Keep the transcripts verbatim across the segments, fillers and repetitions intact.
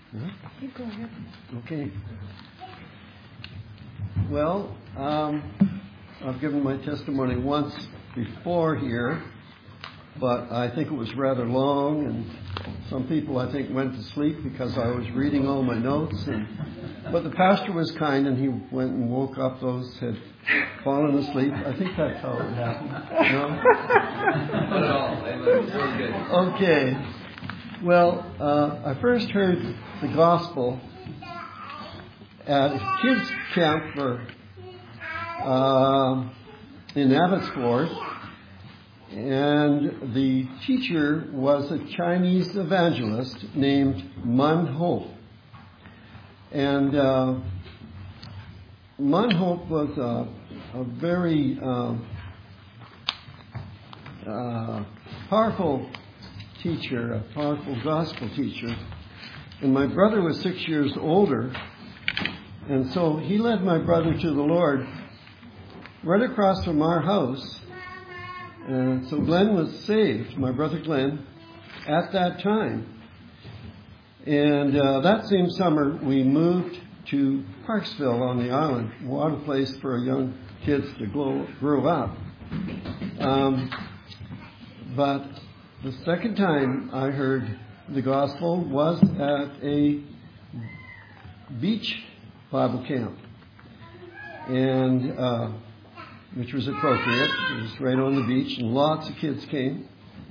You go ahead. Okay. Well, um, I've given my testimony once before here, but I think it was rather long, and some people, I think, went to sleep because I was reading all my notes. And but the pastor was kind, and he went and woke up those who had fallen asleep. I think that's how it happened. No? Not at all. Very good. Okay. Well, uh, I first heard the gospel at a kids' camp for, uh, in Abbotsford, and the teacher was a Chinese evangelist named Mun Ho. And uh, Mun Ho was a, a very uh, uh, powerful teacher, a powerful gospel teacher. And my brother was six years older, and so he led my brother to the Lord right across from our house. And so Glenn was saved, my brother Glenn, at that time. And uh, that same summer, we moved to Parksville on the island. What a place for young kids to grow, grow up. Um, but the second time I heard the gospel was at a beach Bible camp, and uh, which was appropriate. It was right on the beach, and lots of kids came.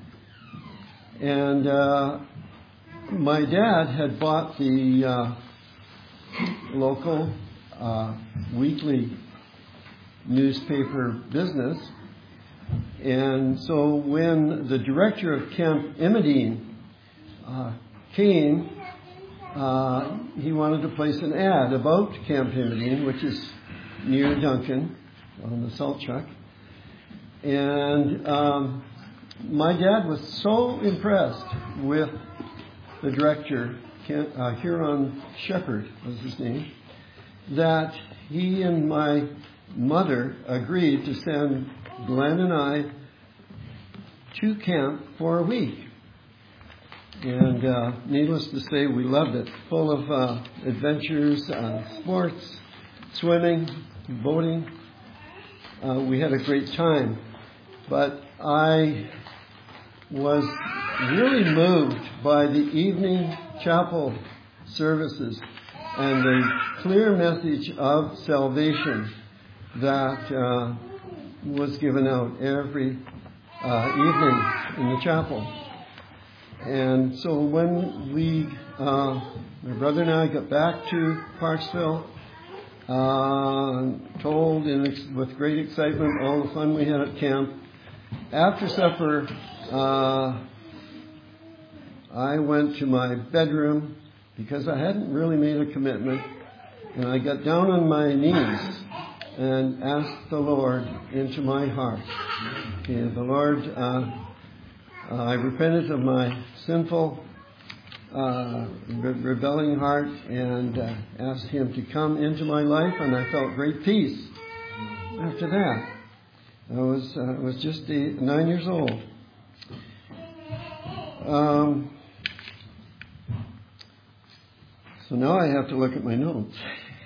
And uh, my dad had bought the uh, local uh, weekly newspaper business. And so when the director of Camp Imidine uh, came, uh, he wanted to place an ad about Camp Imidine, which is near Duncan on the Salt Chuck. And um, my dad was so impressed with the director, uh, Huron Shepherd was his name, that he and my mother agreed to send Glenn and I to camp for a week. And uh, needless to say, we loved it. Full of uh, adventures, uh, sports, swimming, boating. Uh, we had a great time. But I was really moved by the evening chapel services and the clear message of salvation that uh, was given out every uh, evening in the chapel. And so when we, uh, my brother and I got back to Parksville, uh, told in ex- with great excitement all the fun we had at camp. After supper, uh, I went to my bedroom because I hadn't really made a commitment, and I got down on my knees and asked the Lord into my heart. Okay, the Lord, uh, uh, I repented of my sinful, uh, re- rebelling heart and uh, asked Him to come into my life, and I felt great peace after that. I was uh, was just eight, nine years old. Um, so now I have to look at my notes.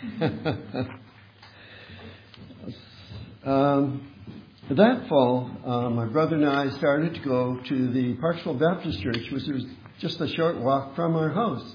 um, that fall, uh, my brother and I started to go to the Parksville Baptist Church, which was just a short walk from our house.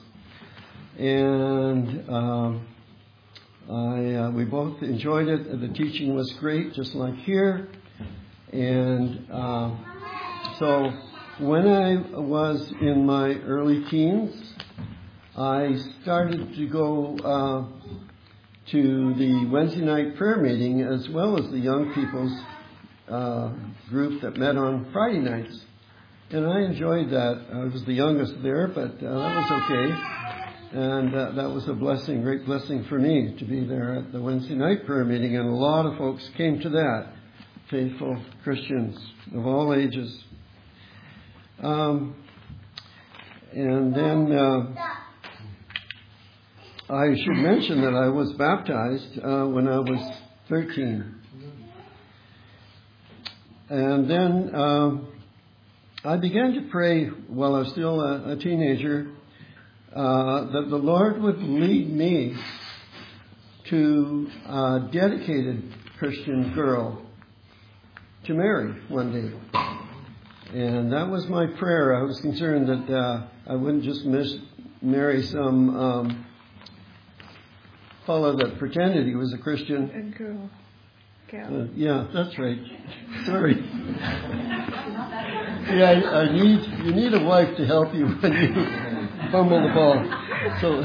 And um, I uh, we both enjoyed it. The teaching was great, just like here. And uh, so when I was in my early teens, I started to go uh, to the Wednesday night prayer meeting as well as the young people's uh, group that met on Friday nights. And I enjoyed that. I was the youngest there, but uh, that was okay. And uh, that was a blessing, great blessing for me to be there at the Wednesday night prayer meeting. And a lot of folks came to that, faithful Christians of all ages. Um, and then uh, I should mention that I was baptized uh, when I was thirteen. And then um, I began to pray while I was still a, a teenager. uh, that the Lord would lead me to a dedicated Christian girl to marry one day. And that was my prayer. I was concerned that uh, I wouldn't just miss, marry some um, fellow that pretended he was a Christian. And girl. Uh, yeah, that's right. Sorry. Yeah, I, I need you need a wife to help you when you fumble the ball. So,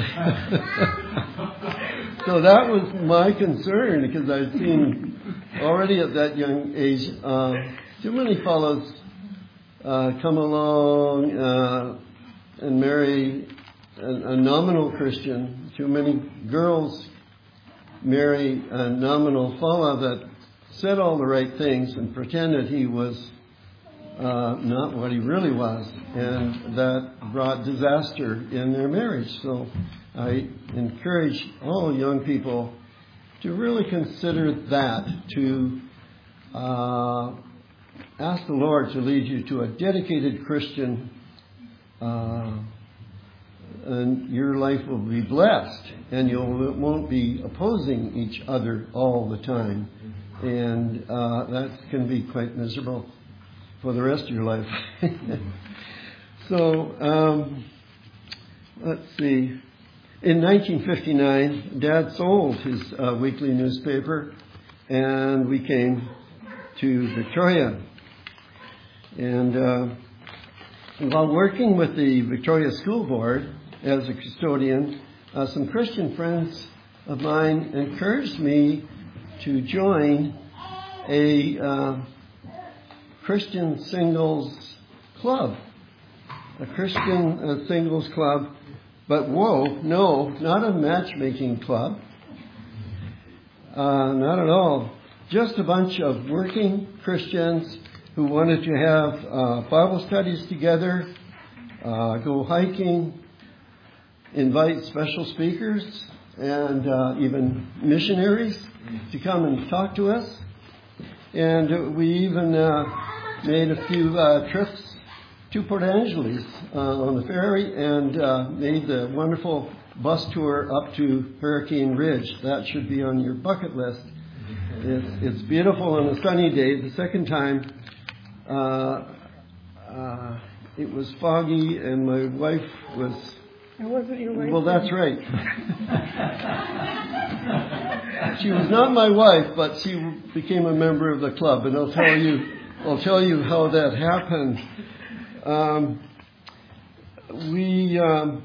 so that was my concern, because I'd seen already at that young age uh, too many fellows uh, come along uh, and marry a, a nominal Christian. Too many girls marry a nominal fellow that said all the right things and pretended he was uh, not what he really was, and that brought disaster in their marriage. So I encourage all young people to really consider that, to uh, ask the Lord to lead you to a dedicated Christian, uh, and your life will be blessed, and you won't be opposing each other all the time. And uh, that can be quite miserable for the rest of your life. So, um, let's see. In nineteen fifty-nine, Dad sold his uh, weekly newspaper, and we came to Victoria. And uh, while working with the Victoria School Board as a custodian, uh, some Christian friends of mine encouraged me to join a uh, Christian singles club. A Christian uh, singles club. But whoa, no, not a matchmaking club. Uh, not at all. Just a bunch of working Christians who wanted to have uh, Bible studies together, uh, go hiking, invite special speakers, and uh, even missionaries to come and talk to us. And we even uh, made a few uh, trips to Port Angeles uh, on the ferry, and uh, made the wonderful bus tour up to Hurricane Ridge. That should be on your bucket list. It's, it's beautiful on a sunny day. The second time, uh, uh, it was foggy, and my wife was... It wasn't your wife. Well, that's right. She was not my wife, but she became a member of the club, and I'll tell you, I'll tell you how that happened. Um, we, um,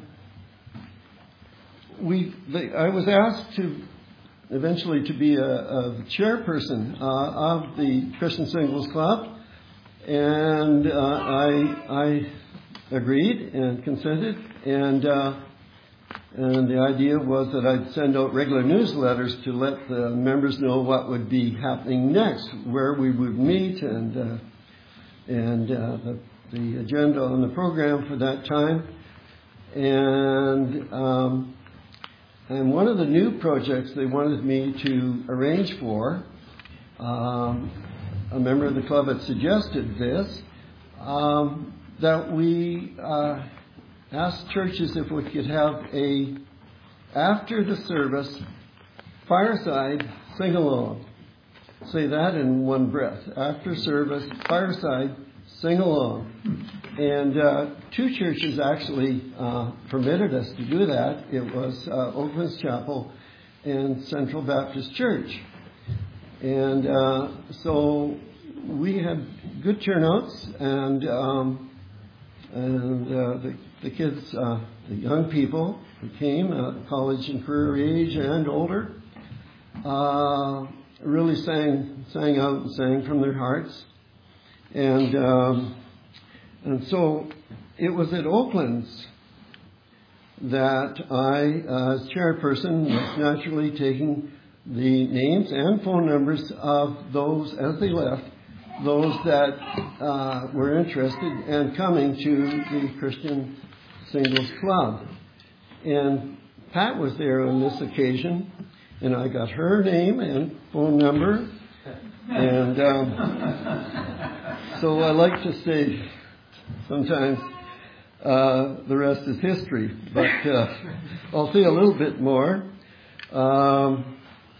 we, they, I was asked to eventually to be a, a chairperson uh, of the Christian Singles Club, and uh, I, I agreed and consented, and uh, and the idea was that I'd send out regular newsletters to let the members know what would be happening next, where we would meet, and uh, and uh, the, the agenda on the program for that time. And um, and one of the new projects they wanted me to arrange for, um, a member of the club had suggested this, um, that we uh, asked churches if we could have a, after the service, fireside sing-along. Say that in one breath. After service, fireside sing-along. And uh, two churches actually uh, permitted us to do that. It was uh, Oaklands Chapel and Central Baptist Church. And uh, so we had good turnouts, and um, and uh, the, the kids, uh, the young people who came, uh, college and career age and older, uh, really sang sang out and sang from their hearts. And um, and so it was at Oaklands that I, uh, as chairperson, was naturally taking the names and phone numbers of those, as they left, those that uh, were interested and coming to the Christian Singles Club. And Pat was there on this occasion, and I got her name and phone number. And um, so I like to say sometimes, uh, the rest is history. But uh, I'll say a little bit more. Um,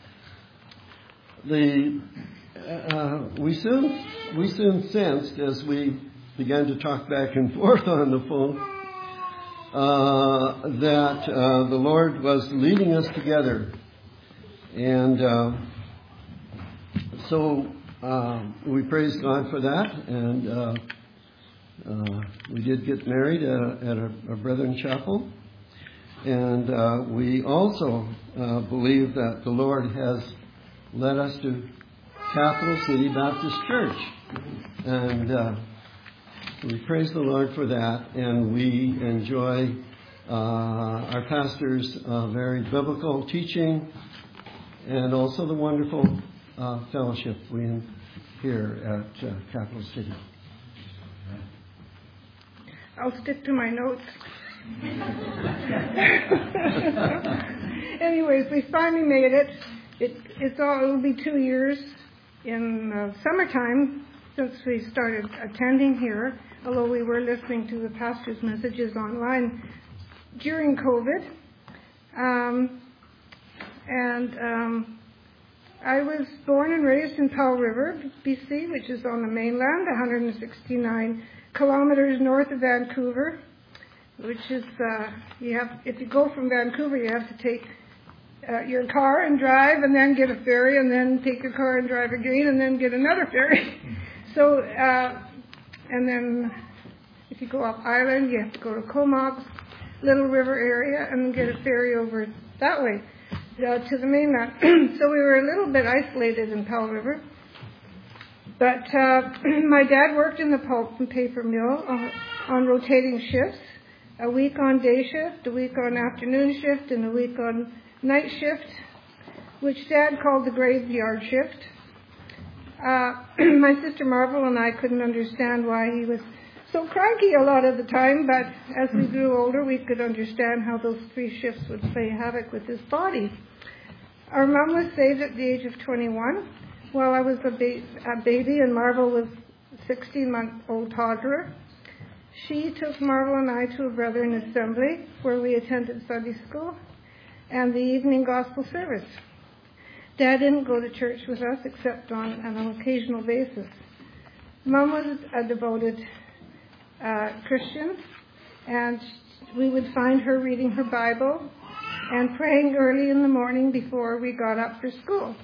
the uh, we soon we soon sensed as we began to talk back and forth on the phone uh, that uh, the Lord was leading us together, and uh, so uh, we praise God for that. And uh, uh, we did get married at a, at a, a Brethren Chapel, and uh, we also uh, believe that the Lord has led us to Capital City Baptist Church, and uh, we praise the Lord for that, and we enjoy uh, our pastor's uh, very biblical teaching and also the wonderful uh, fellowship we here at uh, Capital City. I'll stick to my notes. Anyways, we finally made it. It it's all it'll be two years in uh, summertime since we started attending here, although we were listening to the pastor's messages online during COVID. Um, and um, I was born and raised in Powell River, B C, which is on the mainland, one hundred sixty-nine kilometers north of Vancouver, which is, uh, you have, if you go from Vancouver, you have to take uh, your car and drive, and then get a ferry, and then take your car and drive again, and then get another ferry. So, uh, and then if you go up island, you have to go to Comox, Little River area, and get a ferry over that way uh, to the mainland. So we were a little bit isolated in Powell River. But uh, my dad worked in the pulp and paper mill on, on rotating shifts, a week on day shift, a week on afternoon shift, and a week on night shift, which Dad called the graveyard shift. Uh, my sister Marvel and I couldn't understand why he was so cranky a lot of the time, but as we grew older, we could understand how those three shifts would play havoc with his body. Our mom was saved at the age of twenty-one. While I was a, ba- a baby and Marvel was a sixteen-month-old toddler. She took Marvel and I to a Brethren assembly where we attended Sunday school and the evening gospel service. Dad didn't go to church with us except on an occasional basis. Mom was a devoted uh, Christian, and we would find her reading her Bible and praying early in the morning before we got up for school.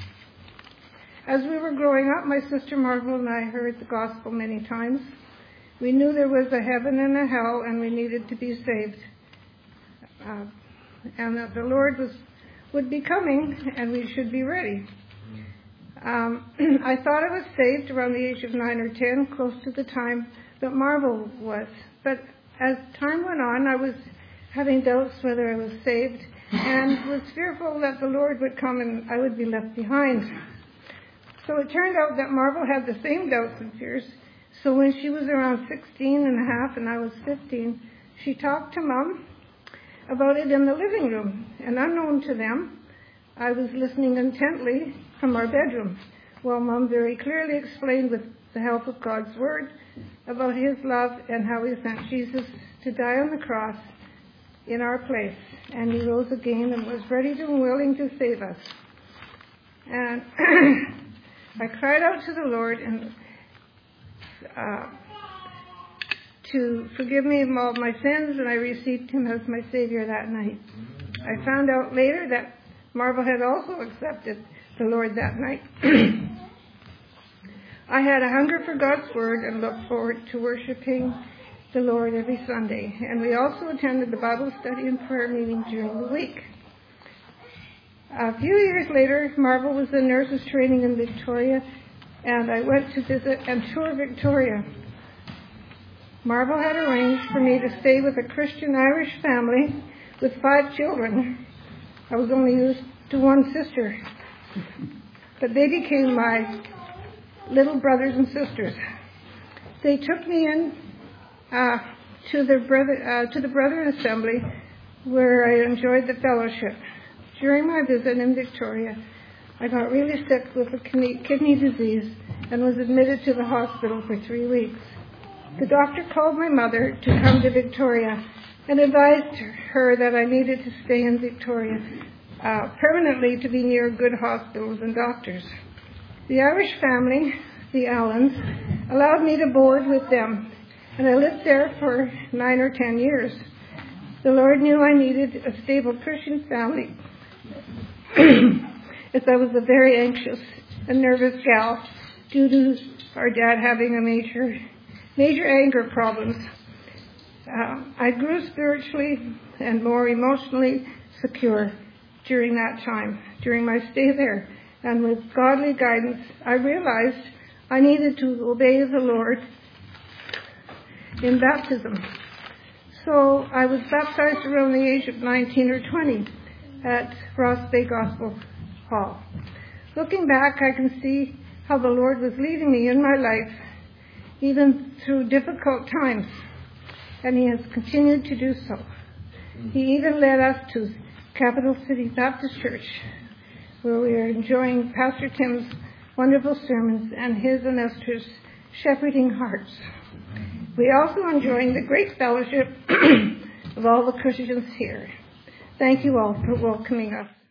As we were growing up, my sister Marvel and I heard the gospel many times. We knew there was a heaven and a hell, and we needed to be saved. Uh, and that the Lord was would be coming, and we should be ready. Um, I thought I was saved around the age of nine or ten, close to the time that Marvel was. But as time went on, I was having doubts whether I was saved, and was fearful that the Lord would come and I would be left behind. So it turned out that Marvel had the same doubts and fears. So when she was around sixteen and a half and I was fifteen, she talked to Mom about it in the living room. And unknown to them, I was listening intently from our bedroom, while Mom very clearly explained with the help of God's Word about His love and how He sent Jesus to die on the cross in our place. And He rose again and was ready and willing to save us. And I cried out to the Lord and uh, to forgive me of all my sins, and I received Him as my Savior that night. I found out later that Marvel had also accepted the Lord that night. I had a hunger for God's Word and looked forward to worshiping the Lord every Sunday. And we also attended the Bible study and prayer meeting during the week. A few years later, Marvel was in nurses training in Victoria, and I went to visit and tour Victoria. Marvel had arranged for me to stay with a Christian Irish family with five children. I was only used to one sister, but they became my little brothers and sisters. They took me in uh, to the brother uh, to the Brethren Assembly, where I enjoyed the fellowship. During my visit in Victoria, I got really sick with a kidney disease and was admitted to the hospital for three weeks. the doctor called my mother to come to Victoria and advised her that I needed to stay in Victoria uh, permanently to be near good hospitals and doctors. The Irish family, the Allens, allowed me to board with them, and I lived there for nine or ten years. The Lord knew I needed a stable Christian family, as I was a very anxious and nervous gal due to our dad having a major, major anger problems. Uh, I grew spiritually and more emotionally secure during that time, during my stay there. And with godly guidance, I realized I needed to obey the Lord in baptism. So I was baptized around the age of nineteen or twenty at Ross Bay Gospel Hall. Looking back, I can see how the Lord was leading me in my life, even through difficult times, and He has continued to do so. He even led us to Capital City Baptist Church, where we are enjoying Pastor Tim's wonderful sermons and his and Esther's shepherding hearts. We also enjoying the great fellowship of all the Christians here. Thank you all for welcoming us.